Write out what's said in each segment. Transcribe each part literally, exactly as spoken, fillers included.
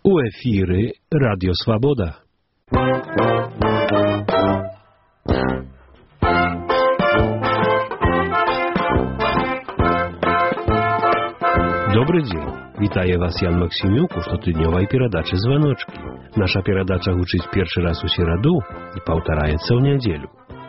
У эфіры Радіо Свабода. Добрый дзень. Вітае вас Ян Максімюк у штотыднёвай перадачы «Званочкі». Наша перадача гучыць першы раз у сераду і паўтараецца ў нядзелю.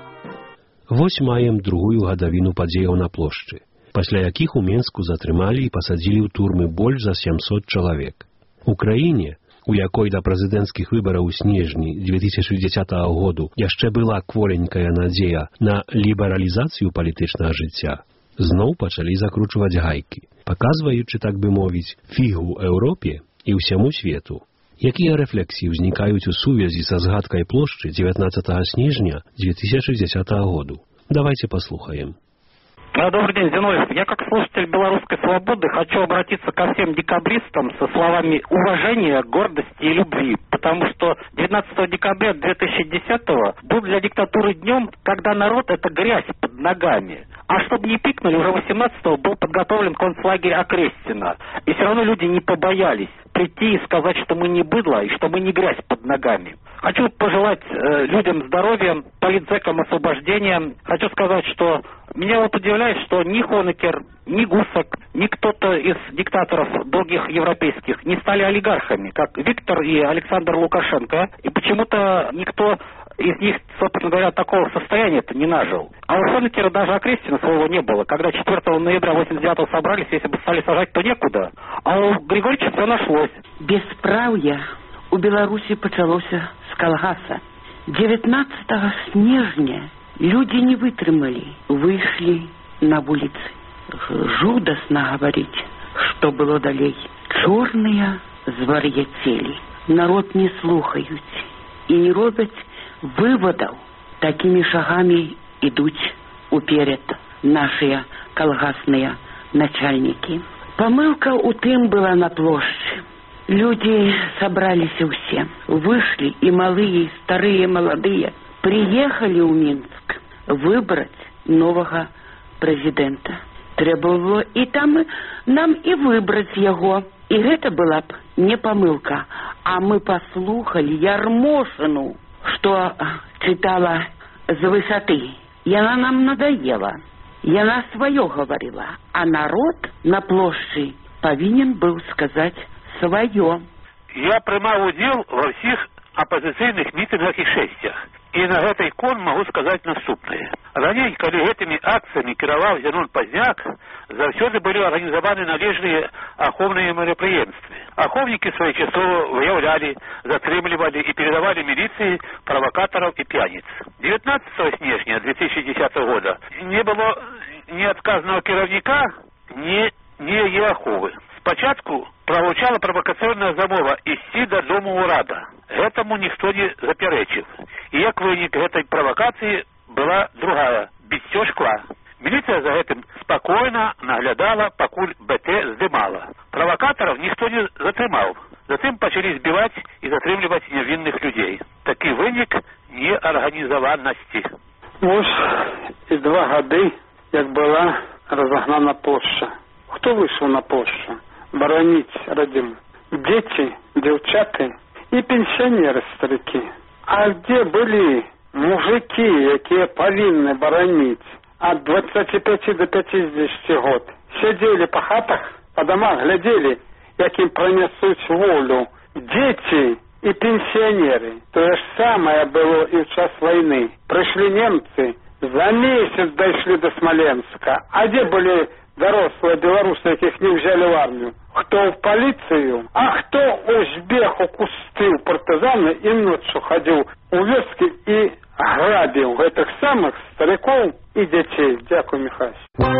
Вось маем другую гадавіну падзеяў на плошчы, пасля якіх у Менску затрымалі і пасадзілі ў турмы больш за сямсот чалавек. У краіне, у якой да прэзідэнцкіх выбараў у снежні дзве тысячы дзесятага году яшчэ была кволенькая надзея на лібералізацыю палітычнага жыцця, зноў пачалі закручваць гайкі, паказваючы, так бы мовіць, фігу Еўропе і ўсяму свету. Якія рэфлексіі ўзнікаюць у сувязі са згадкай плошчы дзевятнаццатага снежня дзве тысячы дзесятага году? Давайте послухаем. Добрый день, Зиновьев. Я, как слушатель «Белорусской свободы», хочу обратиться ко всем декабристам со словами уважения, гордости и любви, потому что девятнадцатого декабря две тысячи десятого был для диктатуры днем, когда народ — это грязь под ногами. А чтобы не пикнули, уже восемнадцатого был подготовлен концлагерь Окрестино. И все равно люди не побоялись прийти и сказать, что мы не быдло и что мы не грязь под ногами. Хочу пожелать э, людям здоровья, политзекам освобождения. Хочу сказать, что меня вот удивляет, что ни Хонекер, ни Гусак, ни кто-то из диктаторов других европейских не стали олигархами, как Виктор и Александр Лукашенко. И почему-то никто из них, собственно говоря, такого состояния-то не нажил. А у Хонекера даже Окрестина своего не было. Когда четвёртого ноября восемьдесят девятого собрались, если бы стали сажать, то некуда. А у Григорьевича все нашлось. Бесправ'я у Беларусі пачалося з калгаса. девятнадцатого снежня люди не вытрымалі, вышли на вуліцы. Жудасна гаварыць, што было далей. Чорныя звар'яцелі. Народ не слухаюць і не робяць вывадаў. Такімі шагамі ідуць уперед нашыя калгасныя начальнікі. Памылка у тым была на плошчы. Люди собрались все, вышли и малые, и старые, и молодые, приехали в Минск выбрать нового президента. Требовало и там нам и выбрать его. И это была б не помылка. А мы послухали Ярмошину, что читала с высоты. И она нам надоела. И она свое говорила. А народ на площади повинен был сказать свое. Я прымаў удзел ва ўсіх апазіцыйных мітынгах і шэсцях. І на гэтай кон магу сказаць наступнае. Раней, калі гэтымі акцыямі кіраваў Зенон Пазняк, заўсёды былі арганізаваны належныя ахоўныя мерапрыемствы. Ахоўнікі своечасова выяўлялі, затрымлівалі і передавалі міліцыі правакатараў і п'яніц. девятнадцатого снежня две тысячи десятого года не было ні адказнага кіраўніка, ні, ні яе аховы. Спачатку правучала правакацыйная замова ісці да дому ўрада. Гэтаму ніхто не запярэчыў. І як вынік гэтай правакацыі была другая – біццё шкла. Міліцыя за гэтым спакойна наглядала, пакуль БТ здымала. Правакатараў ніхто не затрымаў. Затым пачалі збіваць і затрымліваць нявінных людзей. Такі вынік неарганізаванасці. Вось і два гады, як была разагнана плошча. Хто выйшаў на плошчу? Бараніць радзіму. Дзеці, дзяўчаты і пенсіянеры старыкі. А где былі мужики, якія павінны бараніць ад двадцати пяти до пятидесяти год? Сядзелі па хатах, па дамах глядзелі, як ім пронесуць волю. Дзеці і пенсіянеры. Тое ж самае было і ў час вайны. Прыйшлі немцы, за месяц дайшлі до Смоленска. А дзе былі дорослые белорусы, яких не взяли в армию? Кто в полицию, а кто узбек у кусты, у партизаны и ночью ходил у вёски и грабил этих самых стариков и детей. Дякую, Михайлович.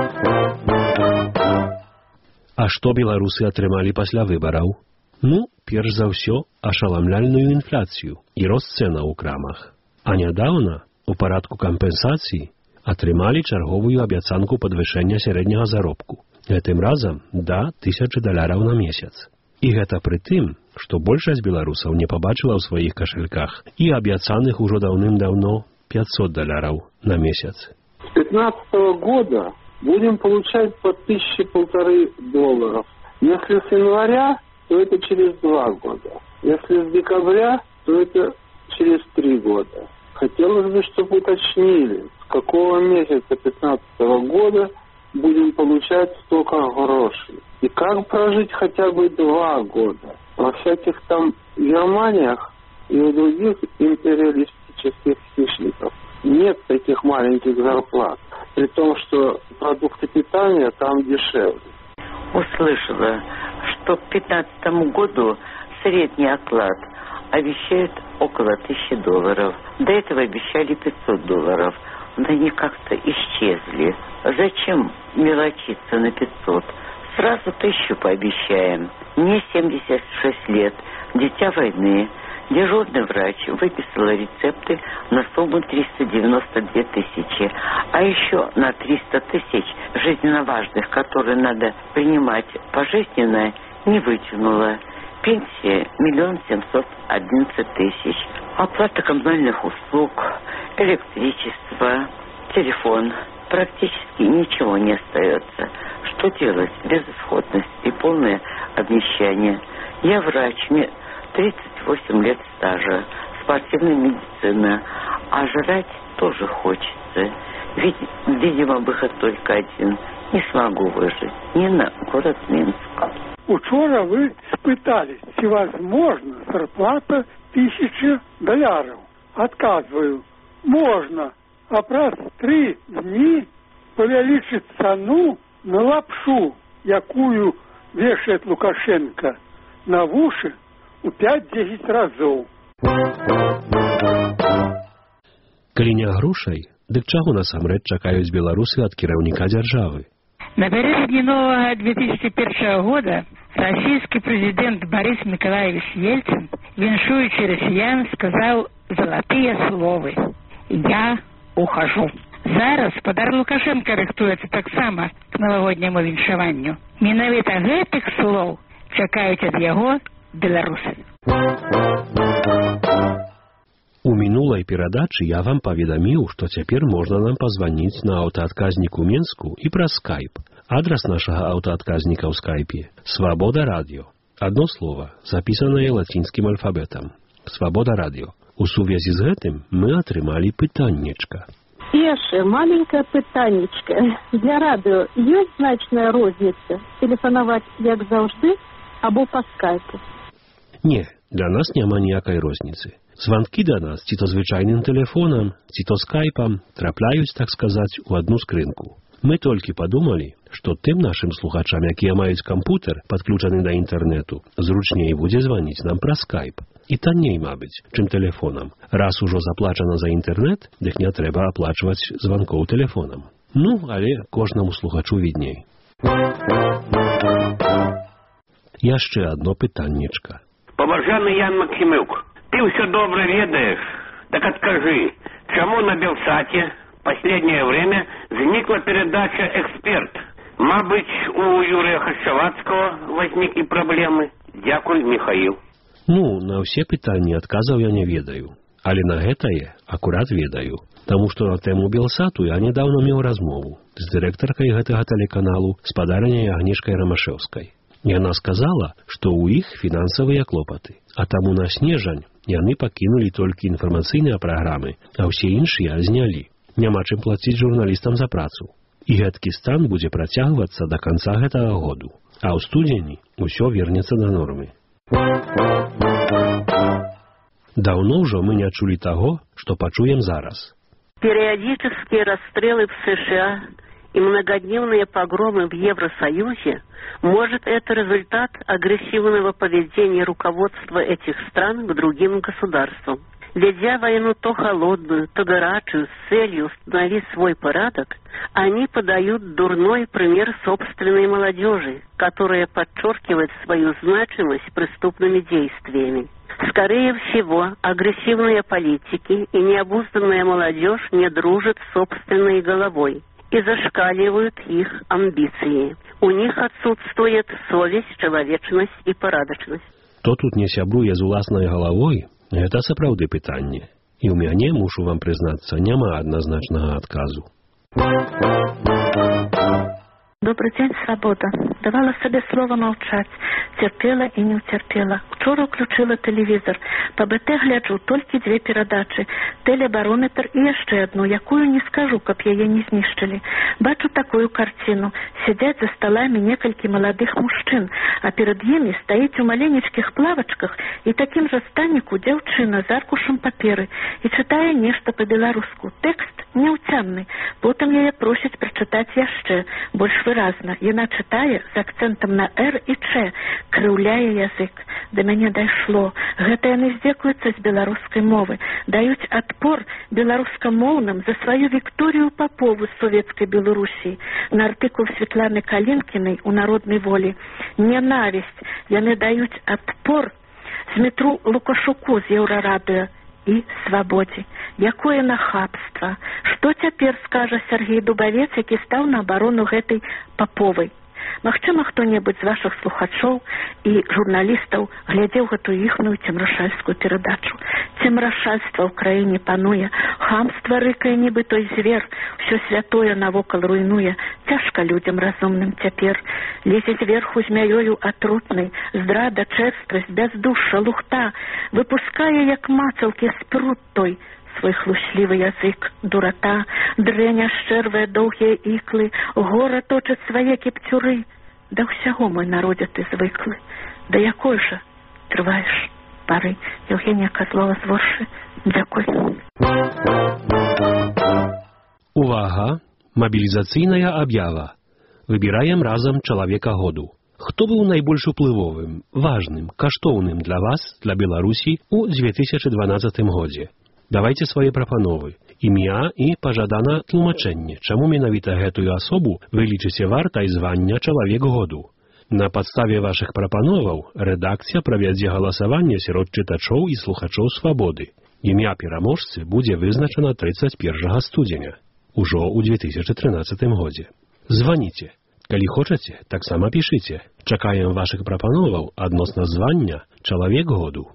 А што беларусы атрымалі пасля выбараў? Ну, перш за ўсё, ашаламляльную інфляцыю і рост цэнаў у крамах. А нядаўна, у парадку кампенсацыі, атрымалі чарговую абяцанку падвышэння сярэдняга заробку. Гэтым разам да тысячы даляраў на месяц. І гэта пры тым, што большасць беларусаў не пабачыла ў сваіх кашельках і абяцаных ужо даўным-даўно пятьсот даляраў на месяц. С пятнадцатого года будем получать по тысяче полторы долларов. Если с января, то это через два года. Если с декабря, то это через три года. Хотелось бы, чтобы уточнили, с какого месяца пятнадцатого года будем получать столько грошей. И как прожить хотя бы два года. Во всяких там Германиях и у других империалистических хищников нет таких маленьких зарплат. При том, что продукты питания там дешевле. Услышала, что к пятнадцатому году средний оклад обещают около тысячи долларов. До этого обещали пятьсот долларов. Но они как-то исчезли. Зачем мелочиться на пятьсот? Сразу тысячу пообещаем. Мне семьдесят шесть лет, дитя войны. Дежурный врач выписала рецепты на сумму триста девяносто две тысячи. А еще на триста тысяч жизненно важных, которые надо принимать пожизненно, не вытянула. Пенсия миллион семьсот одиннадцать тысяч. Оплата коммунальных услуг, электричество, телефон. Практически ничего не остается. Что делать? Безысходность и полное обнищание. Я врач, мне тридцать восемь лет стажа, спортивная медицина, а жрать тоже хочется. Ведь, видимо, выход только один. Не смогу выжить. Не на город Минск. Учора вы спытались, чи возможно зарплата тысячи долларов. Отказываю. Можно. А праз три дни повеличить цену на лапшу, якую вешает Лукашенко на уши у пять-десять разов. Калі не грошай, дык чаго насамрэч чакаюць беларусы ад кіраўніка дзяржавы? Напередодни нового две тысячи первого года российский президент Борис Николаевич Ельцин, віншуючи россиян, сказал золотые словы: «Я ухожу». Зараз спадар Лукашенко рыхтуецца таксама к новогодняму віншаванню. Менавіта гэтых слоў чакаюць ад яго беларусы. У мінулай перадачы я вам паведаміў, што цяпер можна нам пазваніць на аўтаадказнік у Менску і праз скайп. Адрас нашага аўтаадказніка ў скайпе – Свабода радио. Одно слово, запісанае лацінскім алфабетам. Свабода радио. У сувязі з гэтым мы атрымалі пытаннечка. І яшчэ маленькае пытаннечка. Для радыё ёсць значная розніца тэлефанаваць як заўжды або па скайпу? Не, для нас няма ніякай розніцы. Званкі да нас ці то звычайным тэлефонам, ці то скайпам трапляюць, так сказаць, у адну скрынку. Мы толькі падумалі, што тым нашым слухачам, якія маюць кампутер, падключаны да інтэрнэту, зручней будзе званіць нам праз скайп. І танней, мабыць, чым тэлефонам. Раз ужо заплачана за інтэрнэт, дык не трэба аплачваць званкоў тэлефонам. Ну, але кожнаму слухачу відней. Яшчэ адно пытаннечка. Паважаны Ян Максімюк, ты ўсё добра ведаеш, так адкажы, чаму на Белсате последнее время зникла передача «Эксперт»? Мабыць, у Юрия Хашчавацкого возникли проблемы? Дякуй, Михаил. Ну, на ўсе пытанні адказаў я не ведаю. Але на гэтае акурат ведаю. Таму што на тэму Белсату я нядаўна меў размову з дырэктаркай гэтага тэлеканалу, спадарняй Агнешкай Рамашэўскай. Яна сказала, што ў іх фінансавыя клопаты, а таму на снежань яны пакінулі толькі інфармацыйныя праграмы, а ўсе іншыя знялі. Няма чым плаціць журналістам за працу. І гэткі стан будзе працягвацца да канца гэтага году. А ў студзені ўсё вернецца да нормы. Даўно ўжо мы не чулі таго, што пачуем зараз. Периодические расстрелы в США и многодневные погромы в Евросоюзе, может, это результат агрессивного поведения руководства этих стран к другим государствам. Ведя войну то холодную, то горячую, с целью установить свой порядок, они подают дурной пример собственной молодежи, которая подчеркивает свою значимость преступными действиями. Скорее всего, агрессивные политики и необузданная молодежь не дружат с собственной головой и зашкаливают их амбиции. У них отсутствует совесть, человечность и порядочность. Кто тут не сябруе з уласнай галавой, гэта сапраўды пытанне. І ў мяне, мушу вам прызнацца, няма адназначнага адказу. Добрый день, Свобода. давала сабе слова маўчаць, цярпела і не ўцярпела. Учора ўключыла тэлевізор. Па бэ тэ гляджу толькі дзве перадачы, тэлебарометр і яшчэ одну, якую не скажу, каб яе не знішчылі. Бачу такую карціну. Сядзяць за сталамі некалькі маладых мужчын, а перад імі стаіць у маленечкіх плавачках і такім жа станіку дзяўчына з аркушам паперы і чытае нешта па-беларуску. Тэкст няўцямны. Потым яе просяць прачытаць яшчэ, больш выразна. Яна чытае з акцэнтам на «р» і «ч», крыўляе язык. Да мяне дайшло. Гэта яны здзекуюцца з беларускай мовы, даюць адпор беларускамоўным за сваю Вікторію Папову з савецкай Беларусі. На артыкул Светланы Калінкінай у «Народнай волі» ненавісць. Яны даюць адпор Змітру Лукашуку з Еўрарадыё і свабодзе. Якое нахабства! Што цяпер скажа Сергей Дубавец, які стаў на абарону гэтай Паповай? Магчыма, хто-небудзь з вашых слухачоў і журналістаў глядзеў гэтую іхную цемрашальскую перадачу. Цемрашальства ў краіне пануе, хамства рыкае, нібы той звер, усё святое навокал руйнуе. Цяжка людзям разумным цяпер. Лезе зверху змяёю атрутнай, здрада, чэрствасць, бяздушша, лухта, выпускае, як мацалкі, спрут той, свой хлуслівы язык, дурата, дрэня шчэрвае доўгія іклы, гора точаць свае кіпцюры. Да ўсяго, мой народзе, ты звыклы. Да якой жа трываеш пары? Евгения Козлова з Воршы. Дзякуй. Увага! Мабілізацыйная аб'ява. Выбіраем разам чалавека году. Хто быў найбольш уплывовым, важным, каштоўным для вас, для Беларусі ў дзве тысячы дванаццатым годзе? Давайце свае прапановы, імя і пажадана тлумачэнне, чаму менавіта гэтую асобу вы лічыце вартай звання чалавек году. На падставе вашых прапановаў рэдакцыя правядзе галасаванне сярод чытачоў і слухачоў свабоды. Імя пераможцы будзе вызначана трыццаць першага студзеня, ужо ў дзве тысячы трынаццатым годзе. Званіце. Калі хочаце, таксама пішыце. Чакаем вашых прапановаў адносна звання чалавек году.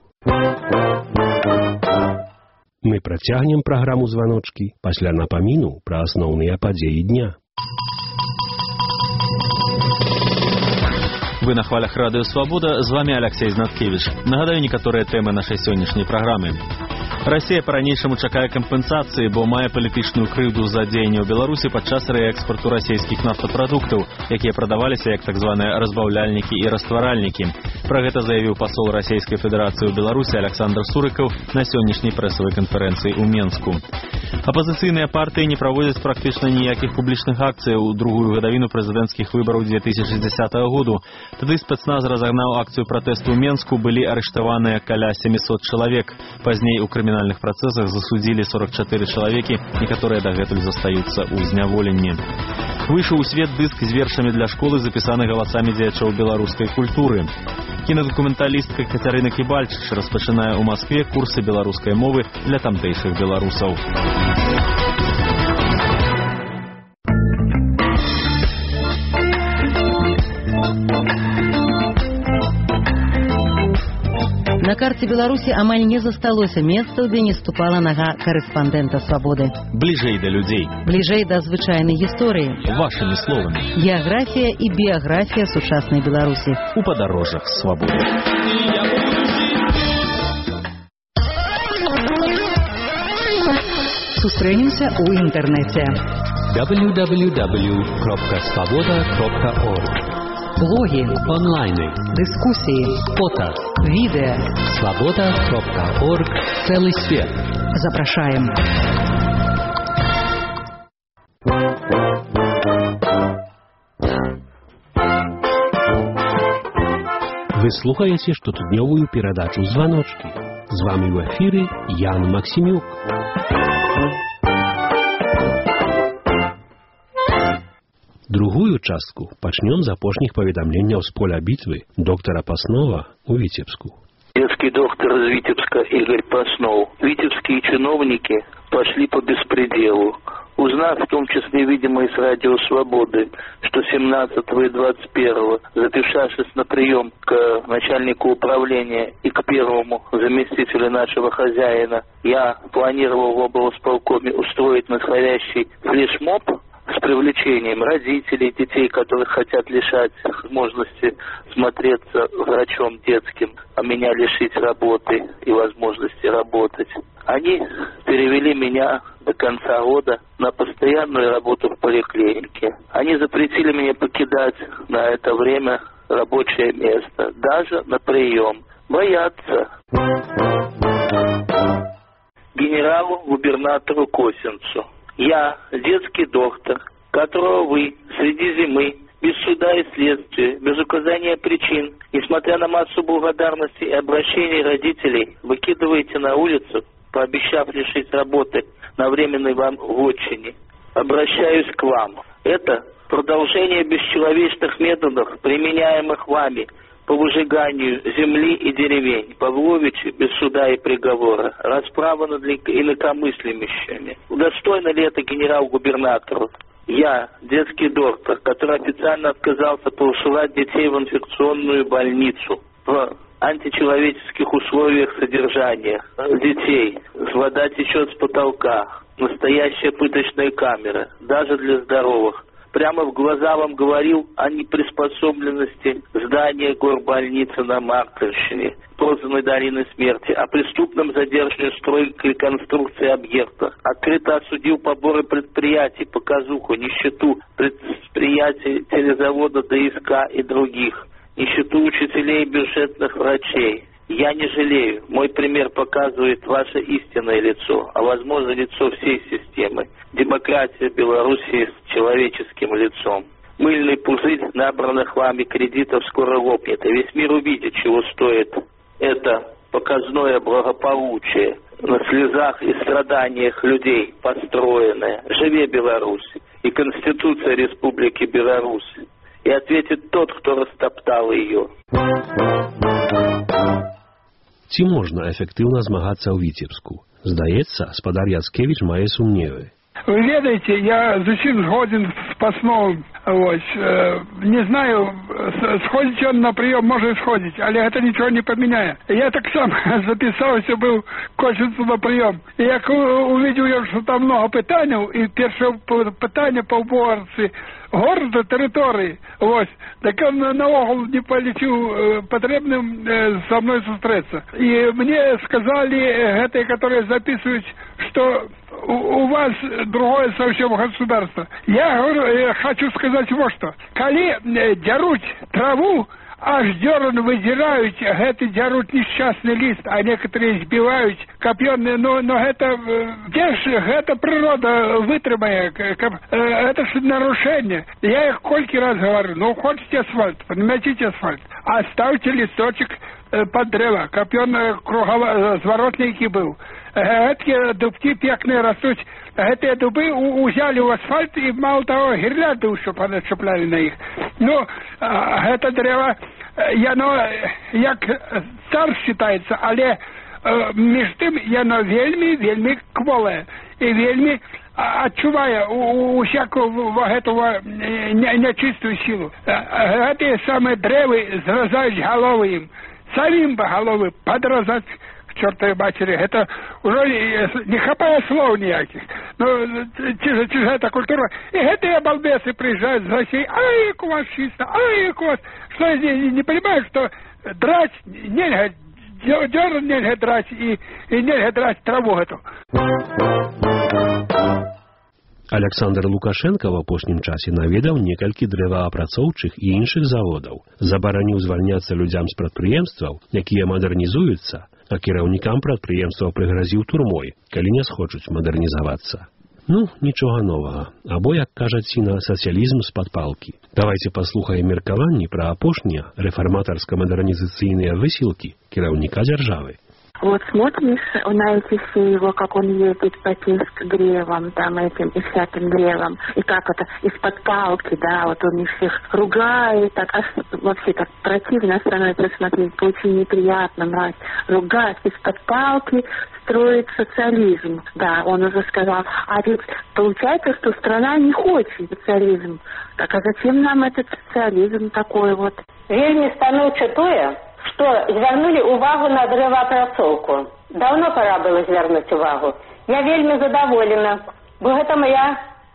Мы працягнем праграму «Званочкі» пасля напаміну пра асноўныя падзеі дня. Вы на хвалях радыё «Свабода», з вами Алексей Знаткевич. Нагадаю некаторыя тэмы нашай сённяшняй праграмы. Расія па-ранейшаму чакае кампенсацыі, бо мае палітычную крыўду за дзеянне ў Беларусі падчас рээкспарту расійскіх нафтапрадуктаў, якія прадаваліся як так званыя разбаўляльнікі і растваральнікі. Пра гэта заявіў пасол Расійскай Федэрацыі ў Беларусі Александр Сурыкаў на сённяшняй прэсавай канферэнцыі ў Менску. Апазіцыйныя партыі не праводзяць практычна ніякіх публічных акцый у другую гадавіну прэзідэнцкіх выбараў дзве тысячы дзесятага году. Тады спецназ разагнаў акцыю пратэсту ў Менску, былі арыштаваныя каля сямісот чалавек. Пазней у крымінальных працэсах засудзілі сорок чатыры чалавекі, некаторыя дагэтуль застаюцца ў зняволенні. Выйшаў у свет дыск з вершамі для школы, запісаны галасамі дзеячоў беларускай культуры. Кінадакументалістка Кацярына Кібальчыч распачынае ў Маскве курсы беларускай мовы для тамтэйшых беларусаў. На карте Беларуси амаль не засталося месца, где не ступала нога корреспондента «Свободы». Ближей до людей. Ближей до звычайной истории. Вашими словами. География и биография сучасной Беларуси. У подорожах «Свободы». Сустрэнемся ў інтэрнэце. дабл ю дабл ю дабл ю крапка свобода крапка орг. Блоги, онлайны, дискуссии, фото, видео. свобода крапка орг. Целый свет. Запрашаем. Вы слухаеце штотыднёвую перадачу «Званочкі». З вами ў эфіры Ян Максімюк. Другую частку пачнем з апошніх паведамленняў з поля бітвы доктора Паснова ў Віцебску. Детский доктор из Витебска Игорь Паснов. Витебские чиновники пошли по беспределу. Узнав, в том числе, видимо, из радио «Свободы», что семнадцатого и двадцать первого, записавшись на прием к начальнику управления и к первому заместителю нашего хозяина, я планировал в облсполкоме устроить настоящий флешмоб, с привлечением родителей, детей, которых хотят лишать возможности смотреться врачом детским, а меня лишить работы и возможности работать. Они перевели меня до конца года на постоянную работу в поликлинике. Они запретили мне покидать на это время рабочее место, даже на прием. Боятся. Генералу-губернатору Косинцу. Я, детский доктор, которого вы среди зимы, без суда и следствия, без указания причин, несмотря на массу благодарности и обращений родителей, выкидываете на улицу, пообещав лишить работы на временной вам вотчине. Обращаюсь к вам. Это продолжение бесчеловечных методов, применяемых вами по выжиганию земли и деревень, Павловичи без суда и приговора, расправа над инакомыслящими. Удостойно ли это генерал-губернатору? Я, детский доктор, который официально отказался посылать детей в инфекционную больницу, в античеловеческих условиях содержания детей, вода течет с потолка, настоящая пыточная камера, даже для здоровых. Прямо в глаза вам говорил о неприспособленности здания горбольницы на Марковщине, прозванной долиной смерти, о преступном задержании стройки и реконструкции объекта. Открыто осудил поборы предприятий, показуху, нищету предприятий телезавода ДСК и других, нищету учителей и бюджетных врачей. Я не жалею. Мой пример показывает ваше истинное лицо, а возможно лицо всей системы. Демократия Белоруссии с человеческим лицом. Мыльный пузырь набранных вами кредитов скоро лопнет, и весь мир увидит, чего стоит это показное благополучие на слезах и страданиях людей построенное. Живе Беларусь и Конституция Республики Беларусь. И ответит тот, кто растоптал ее. Ці можна эфектыўна змагацца ў Віцебску? Здаецца, спадар Яцкевіч мае сумневы. Вы ведаете, я зусім згоден с Пасновым. Вот. Не знаю, сходить он на прием, может сходить, але это ничего не поменяет. Я так сам записался, был Косинцу на прием. И я увидел, что там много питаний, и первое питание по уборці города, территории. Вот. Так он наогул не полечил потребным со мной встретиться. И мне сказали, это, которые записывают, что у, у вас другое совсем государство. Я говорю, я хочу сказать вот что. Коли дерут траву, аж дерн выдирают, это дерут несчастный лист, а некоторые избивают копьенные, но, но это, где же, это природа вытребая, это же нарушение. Я их сколько раз говорю, ну хотите асфальт, подметите асфальт, оставьте листочек под древо, копьенные круговые, зворотники был. Эти дубки пекные растут, эти дубы узяли в асфальт и мало того гирлянды еще понацепляли на их. Ну, это древо, яно як цар считается, але між тим яно вельми, вельми кволе и вельми отчувая у, у всякого этого нечистую силу. Эти самые древы зразают головы им, самим бы головы подразать к чертовой матери. Это уже не хапая слов никаких. Но чужая культура. И эти балбесы приезжают с России. Ай, как у вас чисто, ай, как у вас. Что я не, не понимаю, что драть нельзя, дерн нельзя драть и, и нельзя драть траву эту. Александр Лукашенко в апошнім часе наведаў некалькі дрэваапрацоўчых і іншых заводаў, забараніў звальняцца людзям з прадпрыемстваў, якія мадэрнізуюцца, а кіраўнікам прадпрыемстваў прыгразіў турмой, калі не схочуць мадэрнізавацца. Ну, нічога новага, або, як кажа Ціна, сацыялізм з-пад палкі. Давайте паслухаем меркаванні пра апошнія рэфарматарска-мадэрнізацыйныя высілкі кіраўніка дзяржавы. Вот смотришь на эти все его, как он ездит по Пинск древам, там этим и всяким древам, и как это из-под палки, да, вот он их всех ругает, так аж вообще так противно становится смотреть, очень неприятно, мать, ругать из-под палки, строит социализм, да, он уже сказал, а ведь получается, что страна не хочет социализм, так а зачем нам этот социализм такой вот? Вельми станоўча тое, што звярнулі увагу на дрэваапрацоўку. Даўно пора было звярнуць увагу. Я вельмі задаволена, бо гэта моя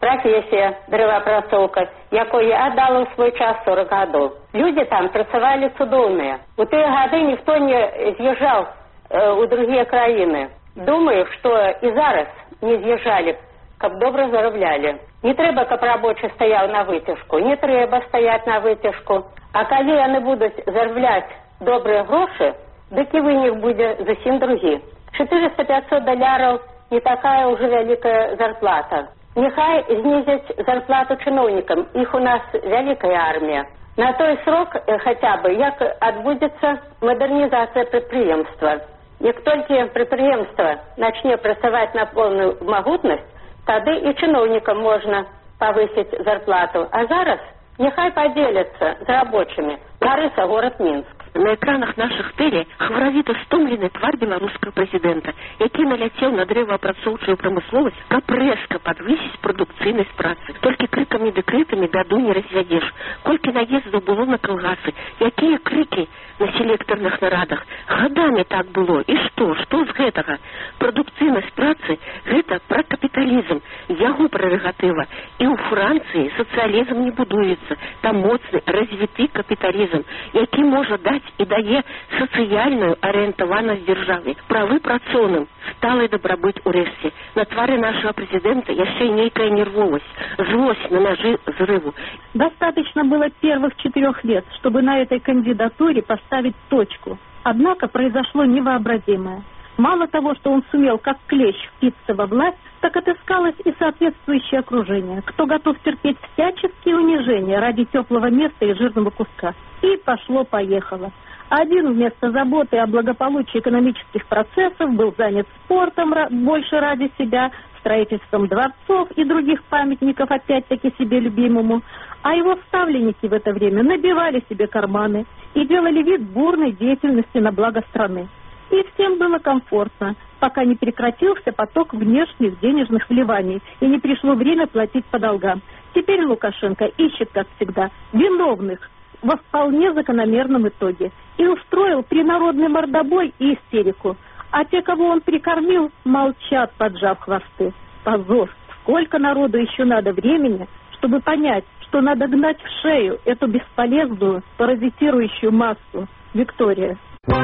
прафесія дрэваапрацоўка, якой я аддала ў свой час сорок гадоў. Людзі там працавалі цудоўныя. У тыя гады ніхто не з'язджаў э, у другія краіны. Думаю, што і зараз не з'язджалі, каб добра зараблялі. Не трэба, каб рабочы стаяў на выцяжку, не трэба стаяць на выцяжку. А калі яны будуць зарабляць добрыя грошы, дык і вынік будзе зусім другі. четыреста-пятьсот даляраў не такая ўжо вялікая зарплата. Нехай знізяць зарплату чыноўнікам, іх у нас вялікая армія. На той срок э, хаця бы, як адбудзецца мадэрнізацыя прадпрыемства. Як толькі прадпрыемства начне працаваць на поўную магутнасць, тады і чыноўнікам можна павысіць зарплату. А зараз нехай падзеляцца з рабочымі. Ларыса, город Мінск. На экранах наших тэле хваравіта стомлены твар беларускага прэзідэнта, які наляцеў на дрэваапрацоўчую прамысловасць, каб рэзка падвысіць прадукцыйнасць працы. Толькі крыкамі дэкрэтамі бяду не развядзеш. Колькі наездаў было на калгасы, якія крыкі на селектарных нарадах. Гадамі так было. І што? Што з гэтага? Прадукцыйнасць працы – гэта пра капіталізм, яго прэрагатыва. І ў Францыі сацыялізм не будуецца. Там моцны, развіты капіталізм, які можа даць і дае сацыяльную арыентаванасць дзяржавы, правы працоўным, сталый дабрабыт урэшце. На тваре нашего президента яшчэ нейкая нервовость, злость на ножи взрыву. Достаточно было первых четырех лет, чтобы на этой кандидатуре поставить точку. Однако произошло невообразимое. Мало того, что он сумел как клещ впиться во власть, так отыскалось и соответствующее окружение, кто готов терпеть всяческие унижения ради теплого места и жирного куска. И пошло-поехало. Один вместо заботы о благополучии экономических процессов был занят спортом больше ради себя, строительством дворцов и других памятников, опять-таки себе любимому. А его ставленники в это время набивали себе карманы и делали вид бурной деятельности на благо страны. И всем было комфортно, пока не прекратился поток внешних денежных вливаний и не пришло время платить по долгам. Теперь Лукашенко ищет, как всегда, виновных во вполне закономерном итоге и устроил принародный мордобой и истерику. А те, кого он прикормил, молчат, поджав хвосты. Позор! Сколько народу еще надо времени, чтобы понять, что надо гнать в шею эту бесполезную, паразитирующую массу. Виктория.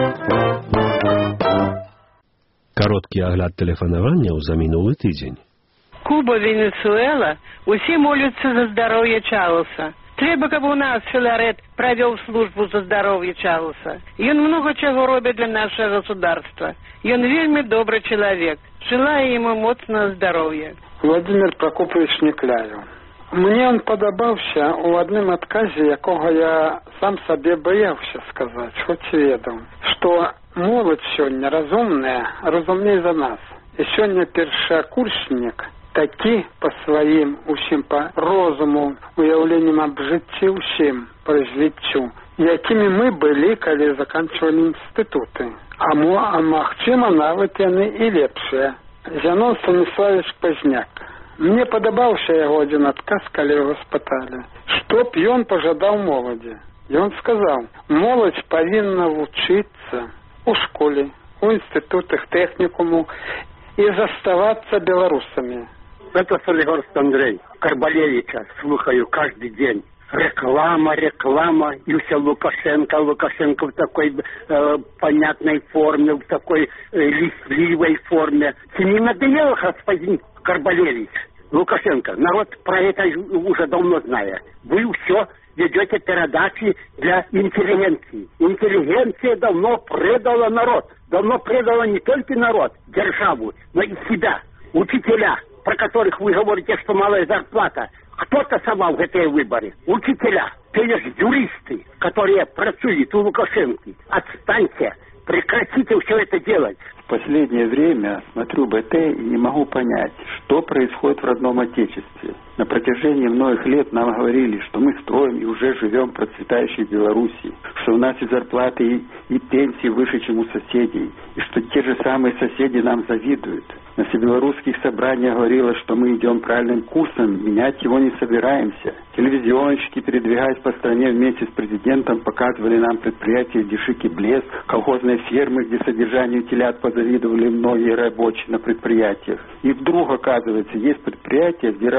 Кароткі агляд тэлефанаванняў за мінулы тыдзень. Куба, Венесуэла, усе молятся за здоровье Чарльза. Трэба, каб у нас Филарет провел службу за здоровье Чарльза. Ён много чего робит для нашего государства. Ён вельми добрый человек. Желаю ему моцного здоровья. Владимир Прокопович Некляев. Мне он падабаўся у адным адказе, якога я сам сабе баяўся сказаць, хоць ведаў, што моладзь сёння разумная, разумней за нас. І сёння першакурснік такі па сваім усім па розуму, уяўленнем аб жыцці ўсім, па развіццю, якімі мы былі, калі заканчвалі інстытуты. А, мо, а магчыма, нават яны і лепшыя. Зянон Станіславович Пазняк. Мне падабаўся яго адзін адказ, калі яго спыталі, што б ён пажадаў моладзі. І он сказаў, моладзь павінна вучыцца у школе, у інстытутах, тэхнікуму і заставацца беларусамі. Это Солигорск Андрей Карбалевича слухаю каждый день. Реклама, реклама, и все Лукашенко, Лукашенко в такой э, понятной форме, в такой э, листливой форме. Тебе не надоело, господин Карбалевич? Лукашенко, народ про это уже давно знает. Вы все ведете передачи для интеллигенции. Интеллигенция давно предала народ. Давно предала не только народ, державу, но и себя. Учителя, про которых вы говорите, что малая зарплата. Кто тасовал эти выборы? Учителя. То есть юристы, которые працуют у Лукашенко. Отстаньте. Прекратите все это делать. В последнее время смотрю БТ и не могу понять, что происходит в родном Отечестве. На протяжении многих лет нам говорили, что мы строим и уже живем в процветающей Белоруссии, что у нас и зарплаты, и, и пенсии выше, чем у соседей, и что те же самые соседи нам завидуют. На всебелорусских собраниях говорилось, что мы идем правильным курсом, менять его не собираемся. Телевизионщики, передвигаясь по стране вместе с президентом, показывали нам предприятия Дешик и Блеск, колхозные фермы, где содержанию телят позавидовали многие рабочие на предприятиях. И вдруг, оказывается, есть предприятия, где работа рук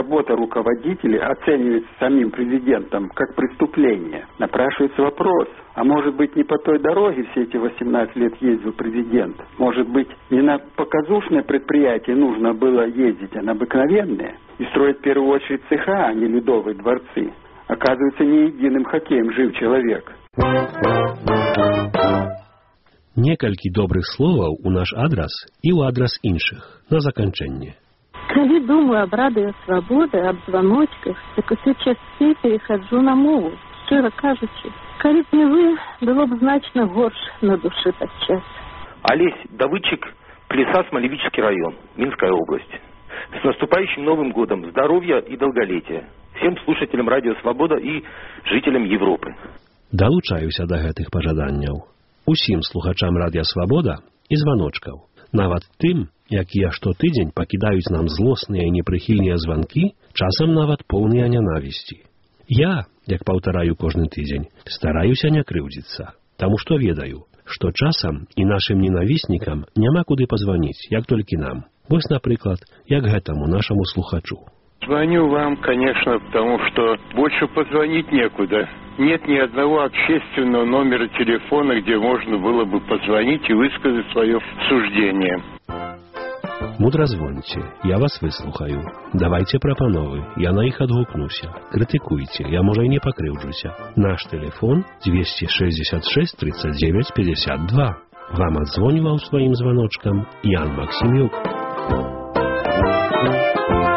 руководители оцениваются самим президентом как преступление. Напрашивается вопрос, а может быть не по той дороге все эти восемнадцать лет ездил президент? Может быть не на показушное предприятие нужно было ездить, а на обыкновенное? И строить в первую очередь цеха, а не ледовые дворцы? Оказывается, не единым хоккеем жив человек. Некалькі добрых словаў у наш адрас і ў адрас іншых. На заканчэнне. Калі думаю аб радыё свабоды, аб званочках, так усё часцей перехаджу на мову. Шчыра кажучы, калі б не вы, было б значна горш на душы падчас. Олесь Давыдчик, Плеса, Смолевический район, Минская область. С наступающим Новым годом, здоровья и долголетия всем слушателям Радио Свобода и жителям Европы. Далучаюся да гэтых пажаданняў. Усім слухачам Радіо Свабода і званочкаў. Нават тым, якія штотыдзень пакідаюць нам злосныя і непрыхільныя званкі, часам нават поўныя нянавісці. Я, як паўтараю кожны тыдзень, стараюся не крыўдзіцца, таму што ведаю, што часам і нашым ненавіснікам няма куды пазваніць, як толькі нам. Вось, напрыклад, як гэтаму нашаму слухачу. Звоню вам, конечно, потому что больше позвонить некуда. Нет ни одного общественного номера телефона, где можно было бы позвонить и высказать свое суждение. Мудра звоните, я вас выслухаю. Давайте прапановы, я на іх адгукнуся. Крытыкуйте, я, можа, і не пакрыўджуся. Наш телефон двести шестьдесят шесть тридцать девять пятьдесят два. Вам адзвоніваў сваім званочкам Ян Максімюк.